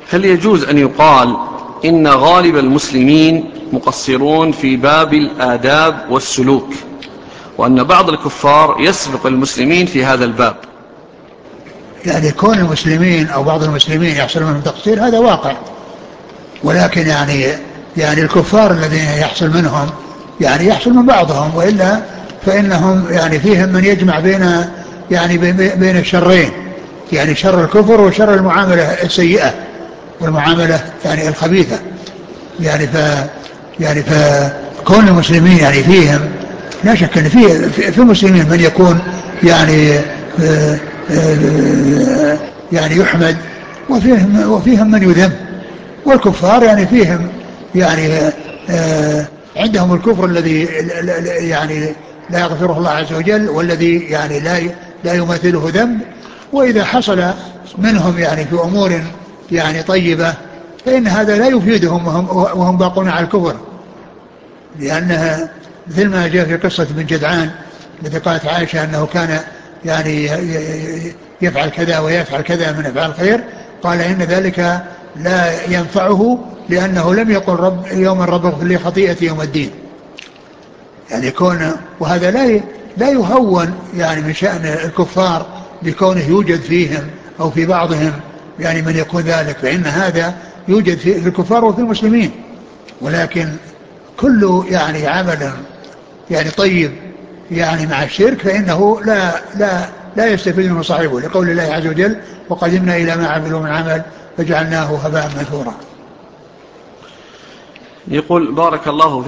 هل يجوز أن يقال إن غالب المسلمين مقصرون في باب الآداب والسلوك، وأن بعض الكفار يسبق المسلمين في هذا الباب؟ يعني كون المسلمين أو بعض المسلمين يحصل منهم تقصير هذا واقع، ولكن يعني الكفار الذين يحصل منهم يعني يحصل من بعضهم، وإلا فإنهم يعني فيهم من يجمع بين الشرين، يعني شر الكفر وشر المعاملة السيئة والمعاملة يعني الخبيثة. يعني فكون المسلمين يعني فيهم، لا شك ان في المسلمين من يكون يعني يعني يحمد، وفيهم من يذم. والكفار يعني فيهم يعني عندهم الكفر الذي يعني لا يغفره الله عز وجل، والذي يعني لا يماثله ذنب. وإذا حصل منهم يعني في أمور يعني طيبة، فإن هذا لا يفيدهم وهم باقون على الكفر، لأنها مثل ما جاء في قصة ابن جدعان التي قالت عائشة أنه كان يعني يفعل كذا ويفعل كذا من أفعال الخير، قال إن ذلك لا ينفعه لأنه لم يقل يوم الرب اغفر لي خطيئتي يوم الدين. يعني وهذا لا يهون يعني من شأن الكفار بكونه يوجد فيهم أو في بعضهم يعني من يكون ذلك، فإن هذا يوجد في الكفار وفي المسلمين. ولكن كل يعني عمل يعني طيب يعني مع الشرك فإنه لا يستفيد منه صاحبه، لقول الله عز وجل وقدمنا إلى ما عملوا من عمل فجعلناه هباء منثورا. يقول: بارك الله